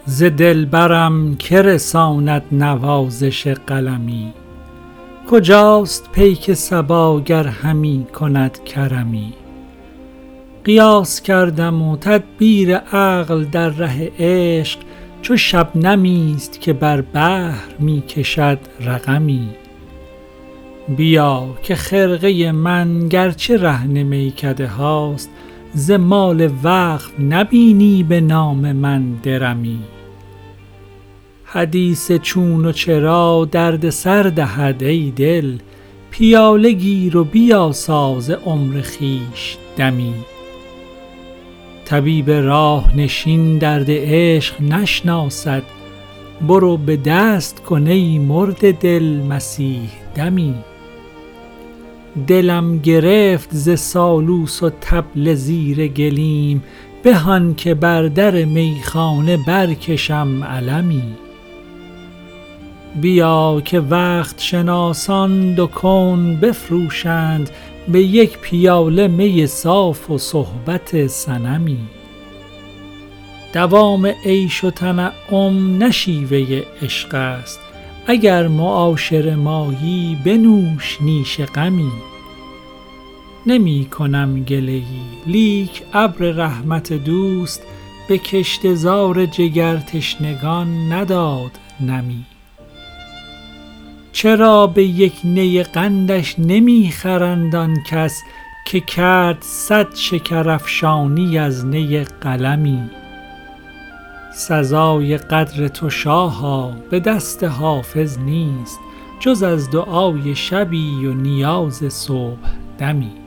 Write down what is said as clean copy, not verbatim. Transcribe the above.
ز دلبرم که رساند نوازش قلمی. کجاست پیک صبا گر همی کند کرمی. قیاس کردم و تدبیر عقل در ره عشق، چو شبنمیست که بر بحر می کشد رقمی. بیا که خرقه من گرچه رهن میکده هاست، ز مال وقف نبینی به نام من درمی. حدیث چون و چرا درد سر دهد ای دل، پیاله گیر و بیاساز عمر خویش دمی. طبیب راه نشین درد عشق نشناسد، برو به دست کن ای مرده دل مسیح دمی. دلم گرفت ز سالوس و طبل زیر گلیم، به آن که بر در میخانه برکشم علمی. بیا که وقت شناسان دو کون بفروشند، به یک پیاله می صاف و صحبت صنمی. دوام عیش و تنعم نه شیوه عشق است، اگر معاشر مایی بنوش نیش غمی. نمی کنم گله‌ای لیک ابر رحمت دوست، به کشته زار جگر تشنگان نداد نمی. چرا به یک نی قندش نمی خرند آن کس، که کرد 100 شکرافشانی از نی قلمی. سزای قدر تو شاها به دست حافظ نیست، جز از دعای شبی و نیاز صبح دمی.